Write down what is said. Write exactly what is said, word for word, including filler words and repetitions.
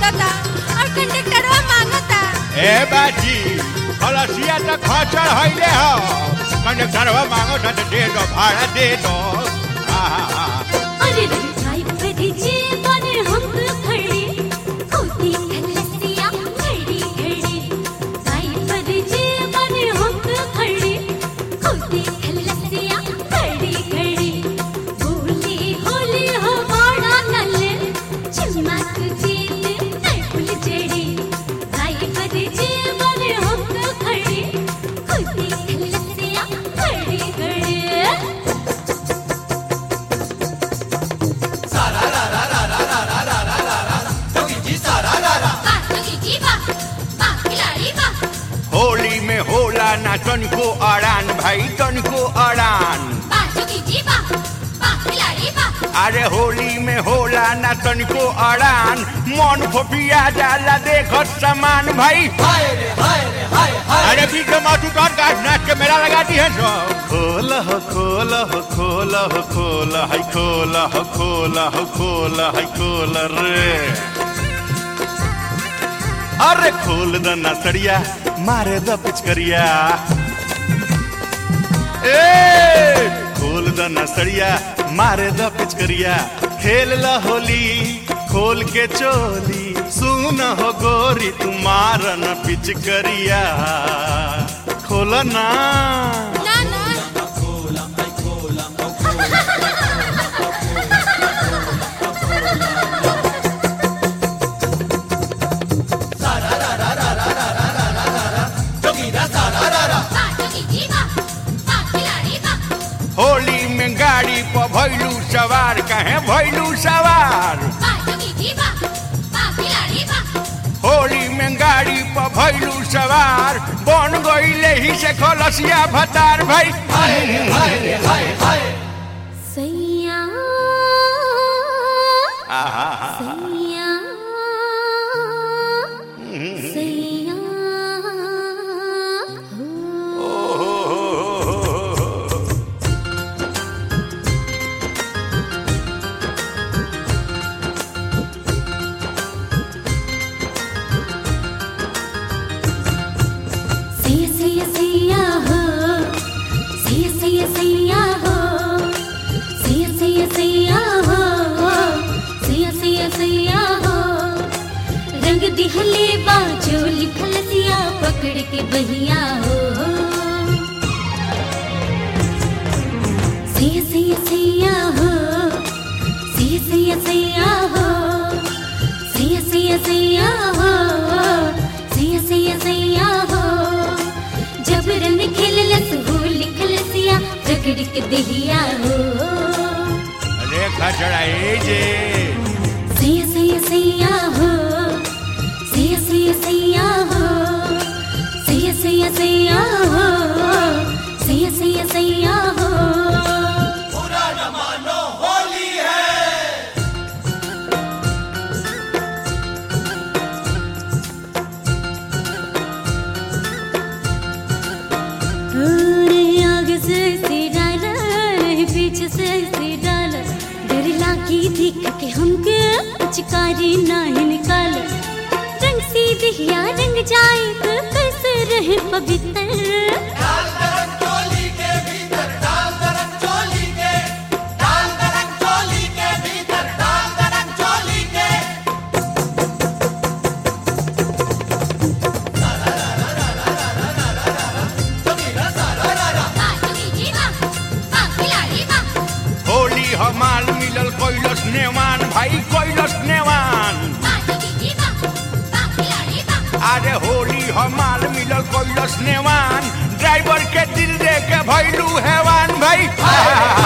पड़ता और कंडक्टरवा मांगता। ए बाजी खलसिया तो खचर हइले हो कंडक्टरवा मांगो तो दे दो भाड़ा दे दो। अरे ड्राइवर जी बने हम खड़े खोती खलसिया घड़ी घड़ी ड्राइवर जी बने हम खड़े खोती खलसिया घड़ी घड़ी बोली होली हो बड़ा नल चमक जीत नहीं भूल जड़ी ड्राइवर जी बने हम खड़े खोती खलसिया घड़ी घड़ी। होली में होला ना तनिको अड़ान भाई तनिको अड़ान। अरे होली में होला ना तनिको अड़ान मन फोपिया जाला देखत सामान भाई। अरे बीच में माथू काट काट नाच के मेला लगाती है तो खोल हो खोल हो खोल हो खोल है खोल हो खोल हो खोल है खोल रे। अरे खोल द नसड़िया मारे द पिचकरिया ए खोल द नसड़िया मारे द पिचकरिया खेल ल होली खोल के चोली सुन हो गोरी तुम्हार न पिचकरिया खोल ना ना ना होली में गाड़ी पर भैलू सवार कहे भैलू सवार। होली में गाड़ी पर भैलू सवार बन गईले ही से खलसिया भतार भाई। सैया आहा सैया सैया दिहले बाजो लिखल सिया पकड़ के बहिया हो सिया सिया सिया हो सिया सिया सिया हो सिया सिया सिया हो सिया सिया सिया हो जबरन खेललस हो लिखल सिया पकड़ के बहिया हो रेखा चढ़ाई जे सिया सिया सिया हो सिया सिया सिया हो सिया सिया सिया हो सिया सिया सिया हो पूरा न मानो होली है। आगे से सी डाला पीछे से सी डाला डर लागी दिख के हमके चिकारी नहीं निकाले रंग सी दिया रंग जाए तो कैसे रहे पवित्र। डाल दरक चोली के भीतर डाल दरक चोली के डाल दरक चोली के भीतर डाल दरक चोली के। होली हमाल मिलल कैलस नेवान भाई कैलस नेवान। अरे होली हमाल मिलल कैलस नेवान ड्राइवर के दिल दे के भैलू हैवान भाई।